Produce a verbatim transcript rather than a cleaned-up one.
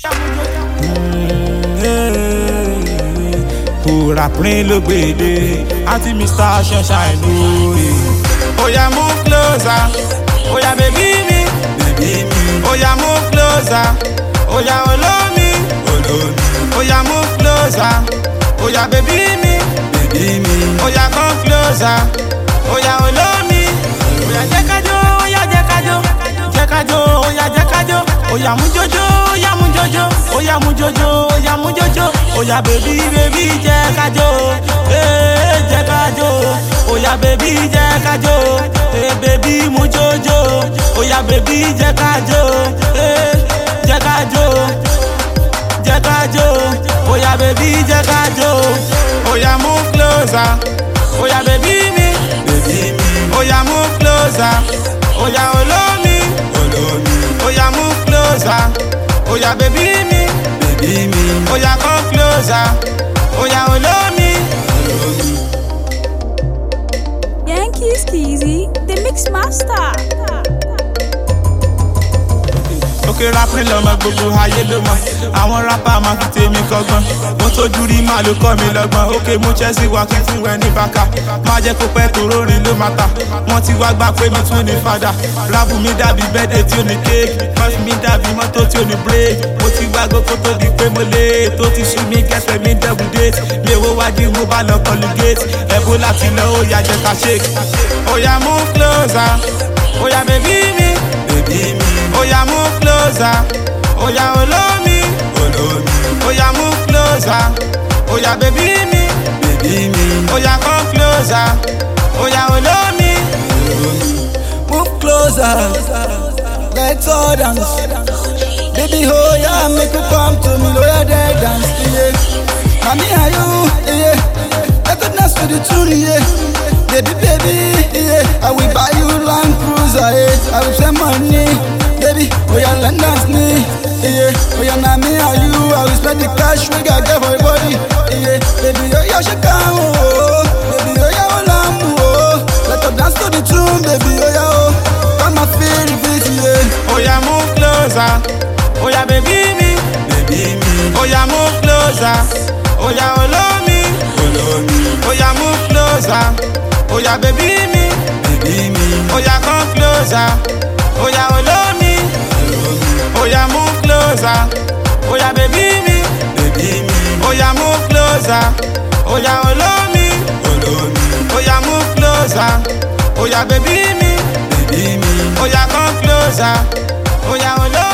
Rapping look baby, auntie Mister Sunshine, oh, oh yeah, move closer, oh yeah, baby me, baby me, oh yeah, move closer, oh yeah, follow me, follow me, oh yeah, move closer, oh yeah, baby me, baby me, oh yeah, come closer, oh yeah, follow me, oh yeah, jekajo, oh yeah, jekajo, jekajo, oh yeah, jekajo, oh yeah, mujojo, oh yeah, mujojo, oh yeah, mujojo, oh yeah, mujojo. Oh yeah, baby, baby, jekajo, eh, jekajo. Oh yeah, baby, jekajo, eh, baby, mujojo. Oh yeah, baby, jekajo, eh, jekajo, jekajo. Oh yeah, baby, jekajo. Oh yeah, move closer. Oh yeah, baby, me, baby, me. Oh yeah, move closer. Oh yeah, follow me, follow me. Oh yeah, move closer. Oh yeah, baby, me. Oh yeah, come closer. Oh yeah, follow me. Yankee Skeezy, the mix master. Okay, rapping lọ́mọ gbogbo ayé ló mọ̀. Àwọn rapper máa fi tèmi kọ́gbọ́n. Mo tójú rí máa ló kọ́ mi lọ́gbọ́n. Okay, mo Chelsea wá kí n fún ẹ ní bàkà. Má jẹ́ kó pẹ́ tó rórin ló máa ta. Wọ́n ti wá gbà pé mi tún ní fada. Rábù mi dàbí bẹ́ẹ̀dẹ̀ tí ó ní kéèkì. Kọ́fì mi dàbí mọ́tò tí ó ní bírèkì. Mo ti wá gbogbo tó di pé mo lé. Tó ti sú mi gẹ́sẹ̀ mi double date. Mi ò wájú mo bá lọ kọlu gate. Ẹ̀bùn láti lọ ó yá jẹ́ ká shake. Ó yá move closer. Ó yá baby mi. Baby mi. Oh yeah, move closer. Oh yeah, follow me, follow me. Oh yeah, move closer. Oh yeah, baby me, baby me. Oh yeah, come closer. Oh yeah, follow me, move closer. Let's all dance, baby. Oh yeah, make you come to me, oh yeah, they dance, yeah. Mommy, are you, yeah? Let us dance to the tune, yeah. Baby, baby, yeah. I will buy you Land Cruiser, yeah. I will send money. Baby, oh yeah, let dance me, yeah. Oh yeah, now me and you, I will spend the cash we got get for your body, yeah. Baby, oh yeah, she can, oh, baby, oh yeah, oh lamb, oh. Let us dance to the tune, baby, oh yeah, oh. Come and feel the beat, yeah. Oh yeah, move closer. Oh yeah, baby me, baby me. Oh yeah, move closer. Oh yeah, follow me, follow me. Oh yeah, move closer. Oh yeah, baby me, baby me. Oh yeah, come closer. Oh yeah, follow me. Oh yeah, move closer. Oh yeah, baby me, baby me. Oh yeah, move closer. Oh yeah, follow me, follow me. Oh yeah, move closer. Oh yeah, baby me, baby me. Oh yeah, come closer. Oh yeah, follow me.